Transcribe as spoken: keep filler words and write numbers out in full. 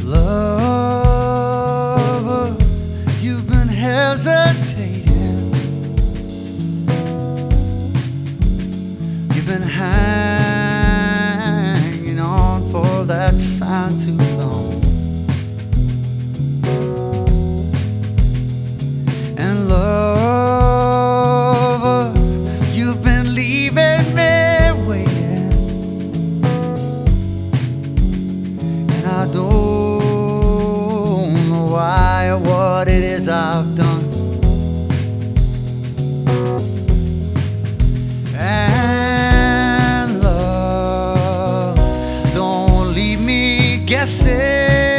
Lover, you've been hesitating. You've been hanging on for that sign too long. And lover, you've been leaving me waiting. And I don't know why or what it is